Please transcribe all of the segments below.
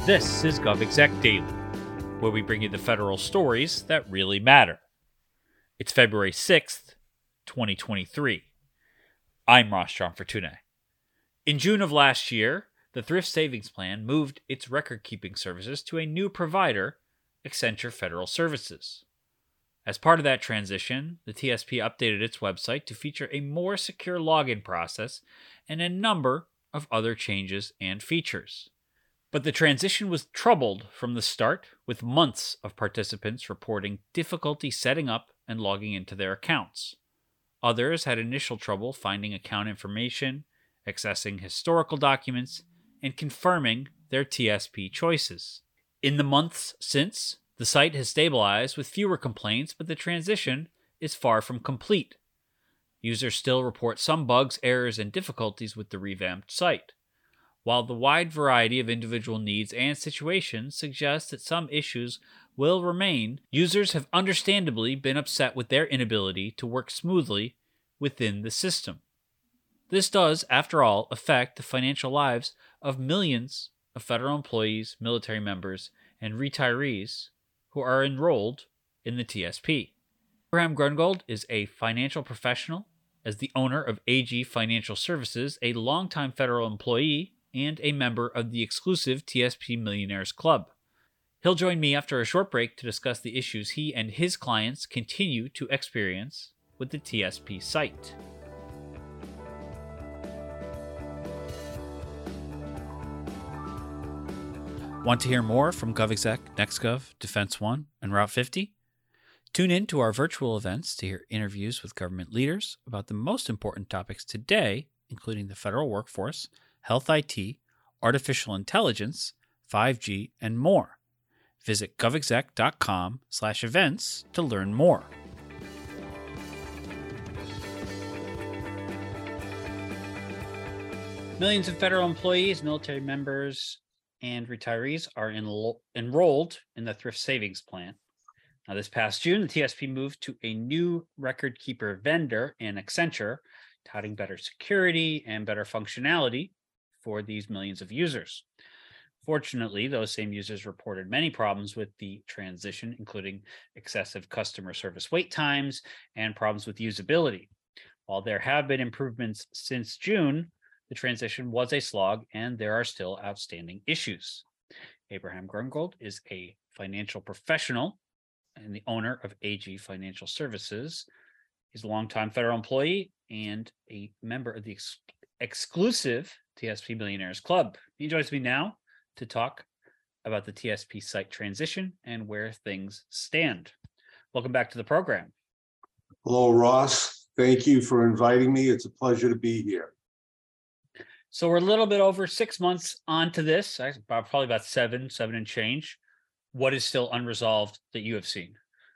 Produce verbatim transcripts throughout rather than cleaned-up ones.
This is GovExec Daily, where we bring you the federal stories that really matter. It's February sixth, twenty twenty-three. I'm Ross John Fortune. In June of last year, the Thrift Savings Plan moved its record-keeping services to a new provider, Accenture Federal Services. As part of that transition, the T S P updated its website to feature a more secure login process and a number of other changes and features. But the transition was troubled from the start, with months of participants reporting difficulty setting up and logging into their accounts. Others had initial trouble finding account information, accessing historical documents, and confirming their T S P choices. In the months since, the site has stabilized with fewer complaints, but the transition is far from complete. Users still report some bugs, errors, and difficulties with the revamped site. While the wide variety of individual needs and situations suggests that some issues will remain, users have understandably been upset with their inability to work smoothly within the system. This does, after all, affect the financial lives of millions of federal employees, military members, and retirees who are enrolled in the T S P. Abraham Grungold is a financial professional. As the owner of A G Financial Services, a longtime federal employee, and a member of the exclusive T S P Millionaires Club. He'll join me after a short break to discuss the issues he and his clients continue to experience with the T S P site. Want to hear more from GovExec, NextGov, Defense One, and Route fifty? Tune in to our virtual events to hear interviews with government leaders about the most important topics today, including the federal workforce, health I T, artificial intelligence, five G, and more. Visit govexec.com slash events to learn more. Millions of federal employees, military members, and retirees are enlo- enrolled in the Thrift Savings Plan. Now, this past June, the T S P moved to a new record keeper vendor in Accenture, touting better security and better functionality for these millions of users. Fortunately, those same users reported many problems with the transition, including excessive customer service wait times and problems with usability. While there have been improvements since June, the transition was a slog and there are still outstanding issues. Abraham Grungold is a financial professional and the owner of A G Financial Services. He's a longtime federal employee and a member of the ex- exclusive T S P Millionaires Club. He joins me now to talk about the T S P site transition and where things stand. Welcome back to the program. Hello, Ross. Thank you for inviting me. It's a pleasure to be here. So we're a little bit over six months onto this, probably about seven, seven and change. What is still unresolved that you have seen?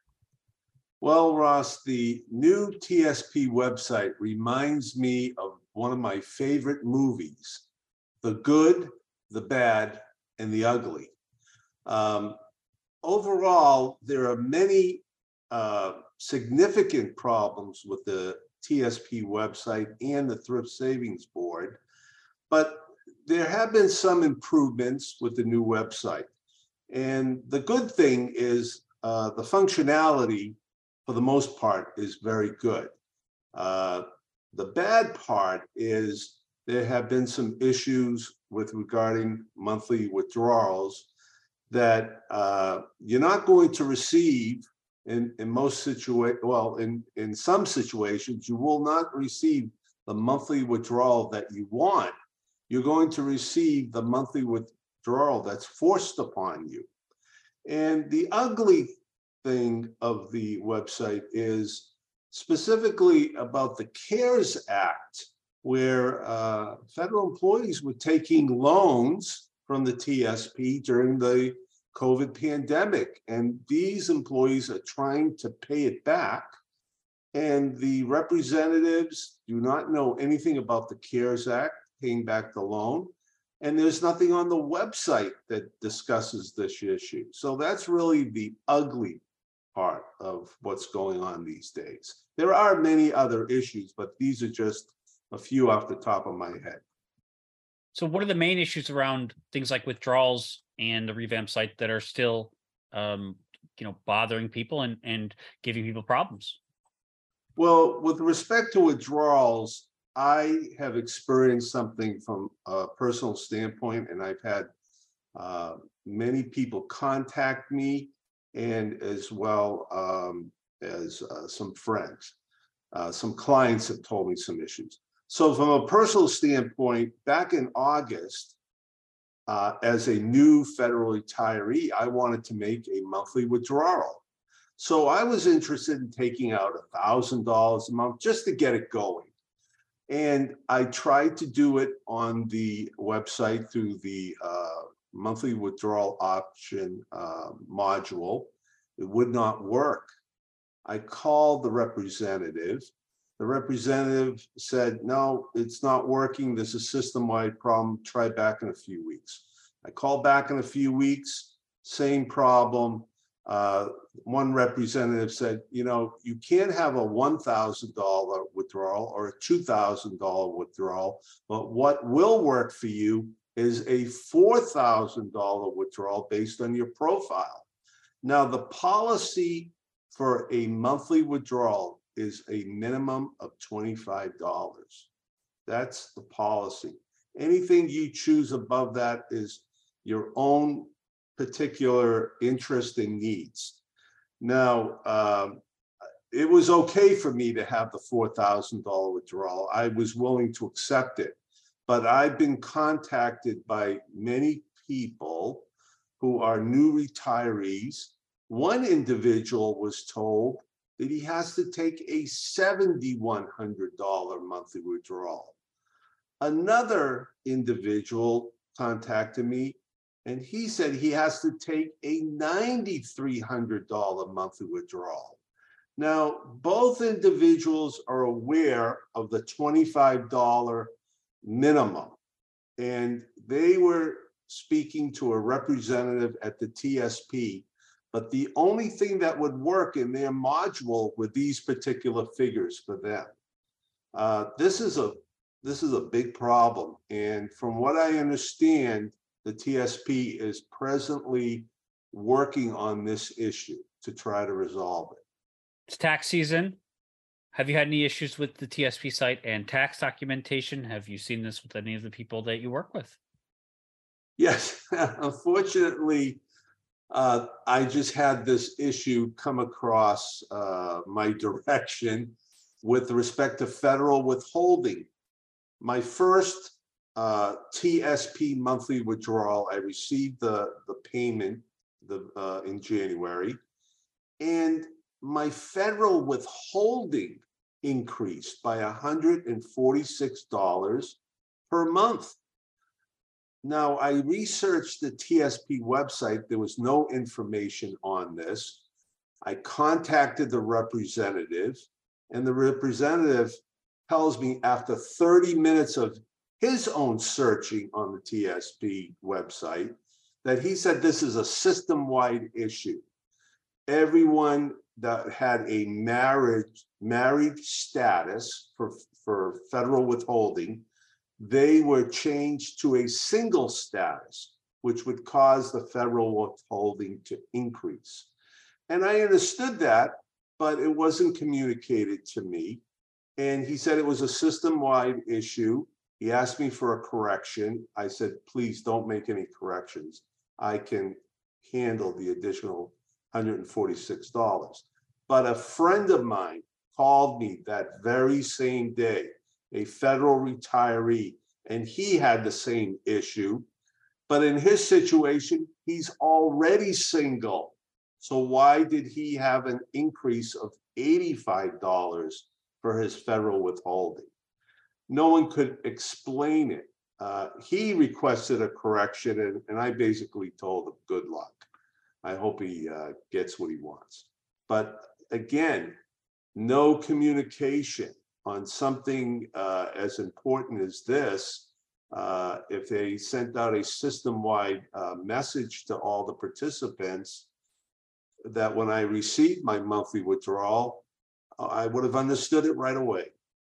Well, Ross, the new T S P website reminds me of one of my favorite movies, The Good, the Bad, and the Ugly. Um, overall, there are many uh, significant problems with the T S P website and the Thrift Savings Board, but there have been some improvements with the new website. And the good thing is uh, the functionality, for the most part, is very good. Uh, the bad part is there have been some issues with regarding monthly withdrawals that uh, you're not going to receive in, in most situations. Well, in, in some situations, you will not receive the monthly withdrawal that you want. You're going to receive the monthly withdrawal that's forced upon you. And the ugly thing of the website is specifically about the CARES Act, where uh, federal employees were taking loans from the T S P during the COVID pandemic. And these employees are trying to pay it back. And the representatives do not know anything about the CARES Act, paying back the loan. And there's nothing on the website that discusses this issue. So that's really the ugly part of what's going on these days. There are many other issues, but these are just a few off the top of my head. So what are the main issues around things like withdrawals and the revamped site that are still, um, you know, bothering people and and giving people problems. Well, with respect to withdrawals, I have experienced something from a personal standpoint, and I've had uh, many people contact me, and as well um, as uh, some friends. Uh, some clients have told me some issues. So from a personal standpoint, back in August, uh, as a new federal retiree, I wanted to make a monthly withdrawal. So I was interested in taking out a thousand dollars a month just to get it going. And I tried to do it on the website through the uh, monthly withdrawal option uh, module. It would not work. I called the representative. The representative said, no, it's not working. There's a system-wide problem. Try back in a few weeks. I called back in a few weeks, same problem. Uh, one representative said, you know, you can't have a one thousand dollar withdrawal or a two thousand dollar withdrawal, but what will work for you is a four thousand dollar withdrawal based on your profile. Now, the policy for a monthly withdrawal is a minimum of twenty-five dollars. That's the policy. Anything you choose above that is your own particular interest and needs. Now, um, it was okay for me to have the four thousand dollar withdrawal. I was willing to accept it, but I've been contacted by many people who are new retirees. One individual was told that he has to take a seven thousand one hundred dollar monthly withdrawal. Another individual contacted me and he said he has to take a nine thousand three hundred dollar monthly withdrawal. Now, both individuals are aware of the twenty-five dollar minimum, and they were speaking to a representative at the T S P, but the only thing that would work in their module were these particular figures for them. Uh, this is a this is a big problem, and from what I understand, the T S P is presently working on this issue to try to resolve it. It's tax season. Have you had any issues with the T S P site and tax documentation? Have you seen this with any of the people that you work with? Yes, unfortunately, uh, I just had this issue come across uh, my direction with respect to federal withholding. My first uh, T S P monthly withdrawal, I received the, the payment the, uh, in January, and my federal withholding increased by one hundred forty-six dollars per month. Now, I researched the T S P website. There was no information on this. I contacted the representative, and the representative tells me after thirty minutes of his own searching on the T S P website that he said this is a system-wide issue. Everyone that had a marriage married status for, for federal withholding, they were changed to a single status, which would cause the federal withholding to increase. And I understood that, but it wasn't communicated to me. And he said it was a system-wide issue. He asked me for a correction. I said, please don't make any corrections. I can handle the additional one hundred forty-six dollars. But a friend of mine called me that very same day, a federal retiree, and he had the same issue. But in his situation, he's already single. So why did he have an increase of eighty-five dollars for his federal withholding? No one could explain it. Uh, he requested a correction, and, and I basically told him, good luck. I hope he uh, gets what he wants. But again, no communication on something uh, as important as this. Uh, if they sent out a system-wide uh, message to all the participants that when I received my monthly withdrawal, I would have understood it right away.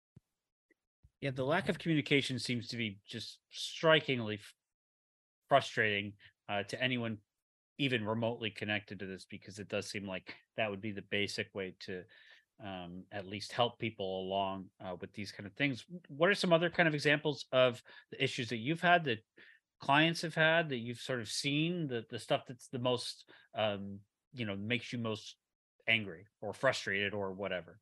Yeah, the lack of communication seems to be just strikingly frustrating. uh, to anyone even remotely connected to this, because it does seem like that would be the basic way to um, at least help people along uh, with these kind of things. What are some other kind of examples of the issues that you've had, that clients have had, that you've sort of seen, the the stuff that's the most um, you know, makes you most angry or frustrated or whatever?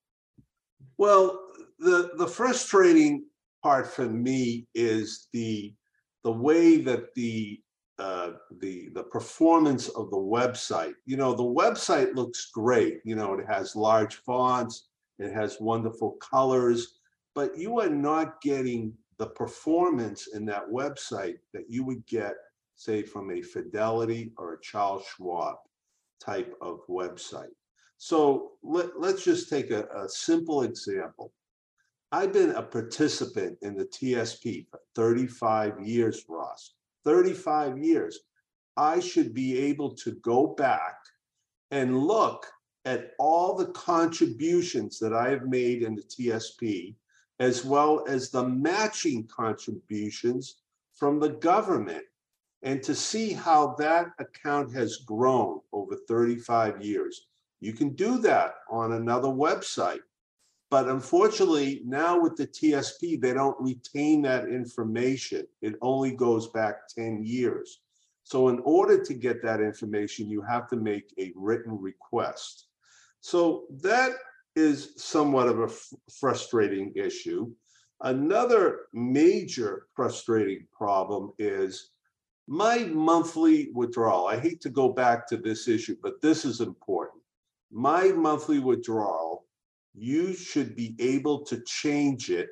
Well, the the frustrating part for me is the the way that the uh, the the performance of the website. You know, the website looks great. You know, it has large fonts, it has wonderful colors, but you are not getting the performance in that website that you would get, say, from a Fidelity or a Charles Schwab type of website. So let, let's just take a, a simple example. I've been a participant in the T S P for thirty-five years, Ross. thirty-five years. I should be able to go back and look at all the contributions that I have made in the T S P, as well as the matching contributions from the government, and to see how that account has grown over thirty-five years. You can do that on another website. But unfortunately, now with the T S P, they don't retain that information. It only goes back ten years. So in order to get that information, you have to make a written request. So that is somewhat of a frustrating issue. Another major frustrating problem is my monthly withdrawal. I hate to go back to this issue, but this is important. My monthly withdrawal, you should be able to change it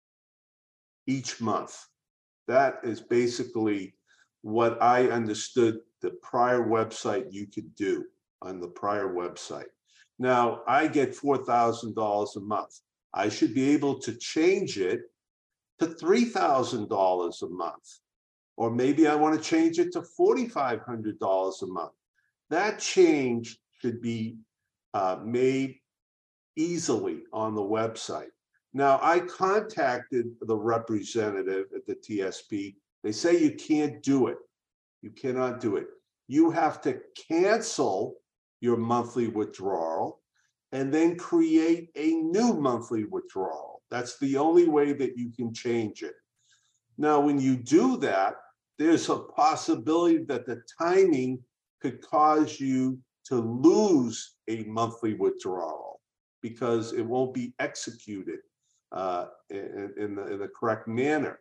each month. That is basically what I understood the prior website you could do on the prior website. Now, I get four thousand dollars a month. I should be able to change it to three thousand dollars a month. Or maybe I want to change it to four thousand five hundred dollars a month. That change should be uh, made easily on the website. Now, I contacted the representative at the T S P. They say you can't do it. You cannot do it. You have to cancel your monthly withdrawal and then create a new monthly withdrawal. That's the only way that you can change it. Now, when you do that, there's a possibility that the timing could cause you to lose a monthly withdrawal because it won't be executed uh, in, in, the, in the correct manner.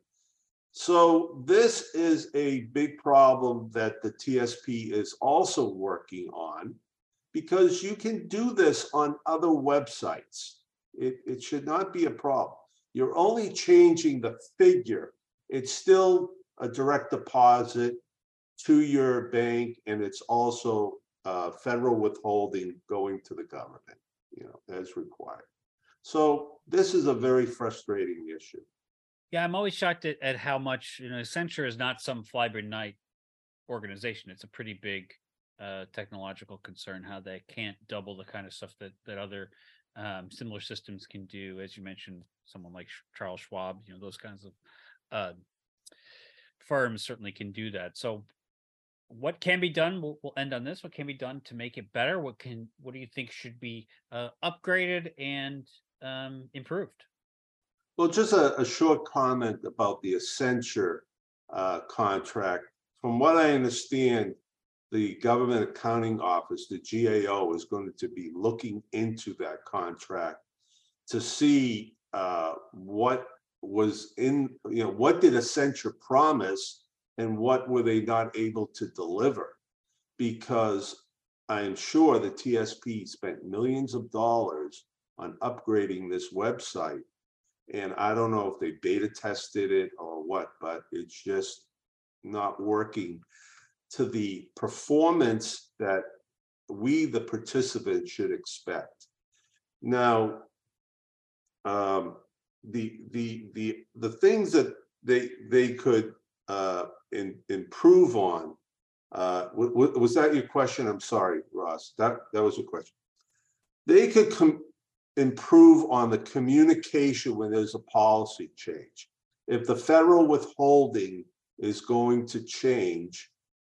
So this is a big problem that the T S P is also working on, because you can do this on other websites. It, it should not be a problem. You're only changing the figure. It's still a direct deposit to your bank, and it's also uh, federal withholding going to the government, you know, as required. So this is a very frustrating issue. Yeah, I'm always shocked at, at how much, you know, Accenture is not some fly by night organization. It's a pretty big uh, technological concern, how they can't double the kind of stuff that that other um, similar systems can do. As you mentioned, someone like Charles Schwab, you know, those kinds of uh, firms certainly can do that. So what can be done? We'll, we'll end on this. What can be done to make it better? What can, what do you think should be uh, upgraded and um, improved? Well, just a, a short comment about the Accenture uh, contract. From what I understand, the Government Accounting Office, the G A O, is going to be looking into that contract to see uh, what was in, you know, what did Accenture promise and what were they not able to deliver? Because I am sure the T S P spent millions of dollars on upgrading this website. And I don't know if they beta tested it or what, but it's just not working to the performance that we, the participants, should expect. Now, um, the the the the things that they they could uh, in, improve on. Uh, w- w- was that your question? I'm sorry, Ross. That that was a question. They could com- improve on the communication when there's a policy change. If the federal withholding is going to change,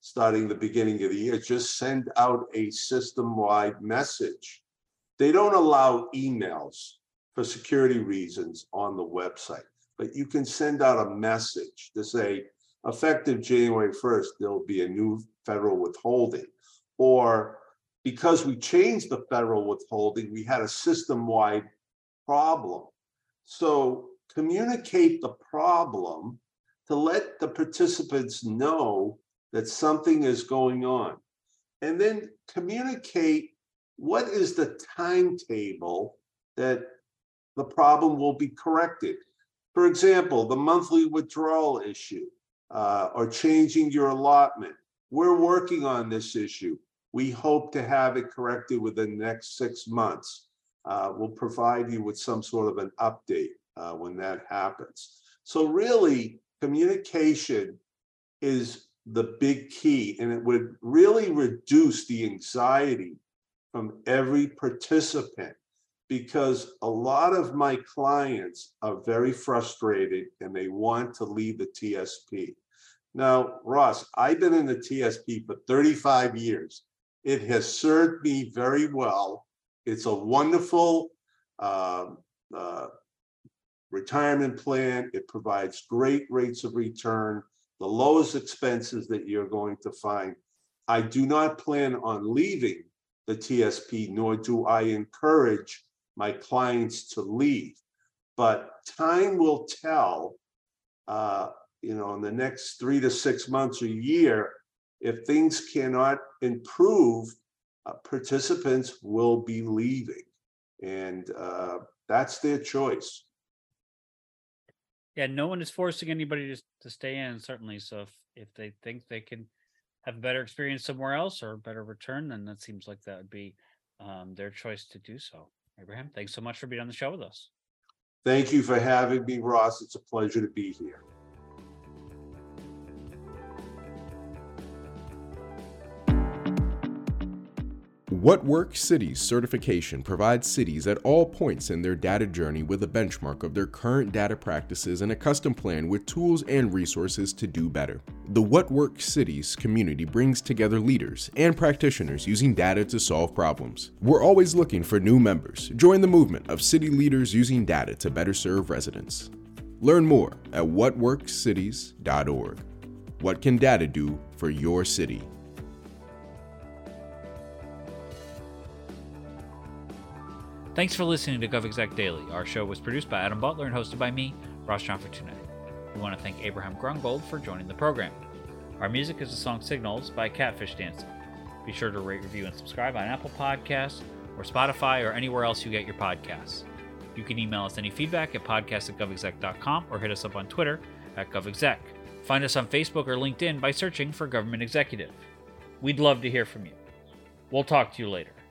starting the beginning of the year, just send out a system-wide message. They don't allow emails for security reasons on the website, but you can send out a message to say, effective January first, there'll be a new federal withholding. Or because we changed the federal withholding, we had a system-wide problem. So communicate the problem to let the participants know that something is going on. And then communicate what is the timetable that the problem will be corrected. For example, the monthly withdrawal issue uh, or changing your allotment. We're working on this issue. We hope to have it corrected within the next six months. Uh, we'll provide you with some sort of an update uh, when that happens. So really, communication is the big key, and it would really reduce the anxiety from every participant, because a lot of my clients are very frustrated and they want to leave the T S P. Now, Ross, I've been in the T S P for thirty-five years. It has served me very well. It's a wonderful uh, uh, retirement plan. It provides great rates of return, the lowest expenses that you're going to find. I do not plan on leaving the T S P, nor do I encourage my clients to leave. But time will tell, uh, you know, in the next three to six months or year, if things cannot improve, uh, participants will be leaving. And uh, that's their choice. Yeah, no one is forcing anybody to, to stay in, certainly. So if, if they think they can have a better experience somewhere else or a better return, then that seems like that would be um, their choice to do so. Abraham, thanks so much for being on the show with us. Thank you for having me, Ross. It's a pleasure to be here. What Works Cities certification provides cities at all points in their data journey with a benchmark of their current data practices and a custom plan with tools and resources to do better. The What Works Cities community brings together leaders and practitioners using data to solve problems. We're always looking for new members. Join the movement of city leaders using data to better serve residents. Learn more at what works cities dot org. What can data do for your city? Thanks for listening to GovExec Daily. Our show was produced by Adam Butler and hosted by me, Ross John Fortune. We want to thank Abraham Grungold for joining the program. Our music is the song Signals by Catfish Dancing. Be sure to rate, review, and subscribe on Apple Podcasts or Spotify or anywhere else you get your podcasts. You can email us any feedback at podcast at govexec dot com or hit us up on Twitter at govexec. Find us on Facebook or LinkedIn by searching for Government Executive. We'd love to hear from you. We'll talk to you later.